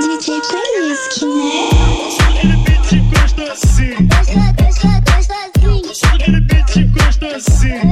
DJ Playlist, né? Aquele beat gostosinho. Aquele beat gostosinho.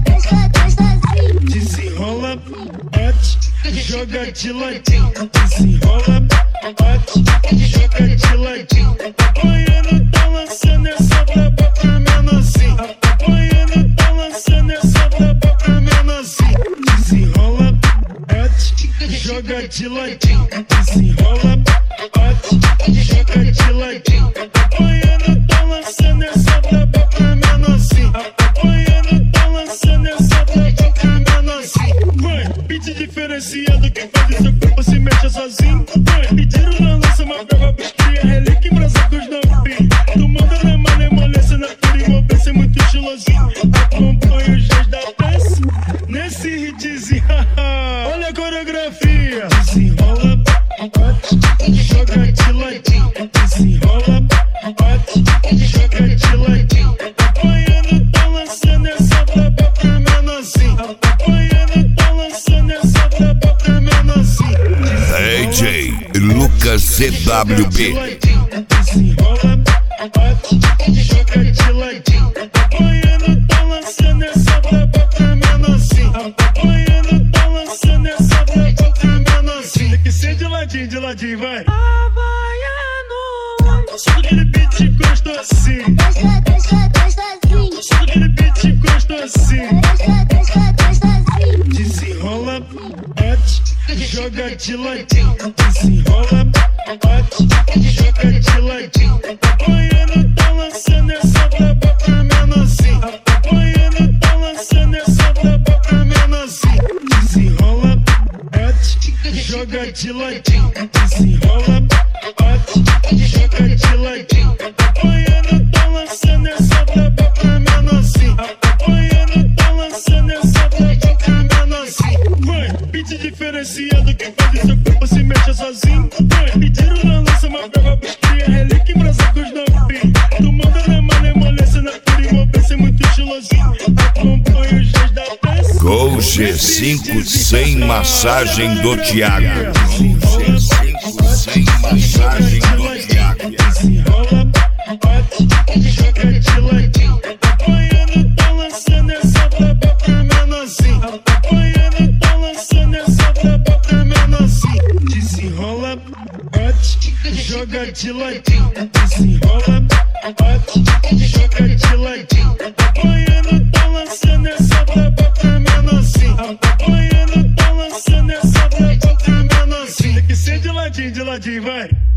Desenrola, bate, joga de ladinho. Desenrola, bate, joga de ladinho. Apanhando, tá lançando essa braba pra menorzinho. Apanhando, tá lançando essa braba pra menorzinho. Desenrola, bate, joga de ladinho. Desenrola, bate, joga de ladinho. Apanhando, tá lançando essa braba pra menorzinho. Apanhando, tá lançando essa braba pra menorzinho. Vai, beat diferenciado que faz seu corpo se mexe sozinho. Vai, pediram na lança uma brava pros cria, relíquia em brasa com os novinhos. Tu manda na malemolência, na pura envolvência, muito estilosinho. Acompanha os dias da peça nesse hitzinho. Olha a coreografia. Desenrola, bate, joga de ladinho. Desenrola, bate, joga de ladinho. Apanhando, tá lançando essa braba pra menorzinho. Apanhando, tá lançando essa braba pra menorzinho. DJ Lucas CWB. Desenrola, bate, joga de ladinho. Apanhando, tá lançando essa braba pra menorzinho. Apanhando, tá lançando essa braba pra menorzinho. Tem que ser de ladinho, vai. Aquele beat gostosinho. Aquele beat gostosinho. Desenrola, bate, joga de ladinho. Desenrola, bate, joga de ladinho. Apanhando, tá lançando essa braba pra menorzinho. Apanhando, tá lançando essa braba pra menorzinho. Desenrola, bate, joga de ladinho. Desenrola, bate, joga de ladinho. Apanhando, tá lançando essa braba pra menorzinho. Apanhando, tá lançando essa braba pra menorzinho. Vai, beat diferenciado que faz seu corpo se mexe sozinho. Vai, pediram na lança uma brava pros cria, relíquia em brasa com os novinhos. Tu manda na malemolência, na pura envolvência, muito estilosinho. Acompanha os dias da peça. Gol G5 sem massagem do Thiago. G5 sem massagem do Thiago. Desenrola, bate, joga de ladinho. Apanhando, tá lançando essa braba pra menorzinho. Apanhando, tá lançando essa braba pra menorzinho. Desenrola, bate, joga de ladinho. Desenrola, bate, joga de ladinho. Apanhando, tá lançando essa braba pra menorzinho. Apanhando, tá lançando essa braba pra menorzinho. Tem que ser de ladinho, vai.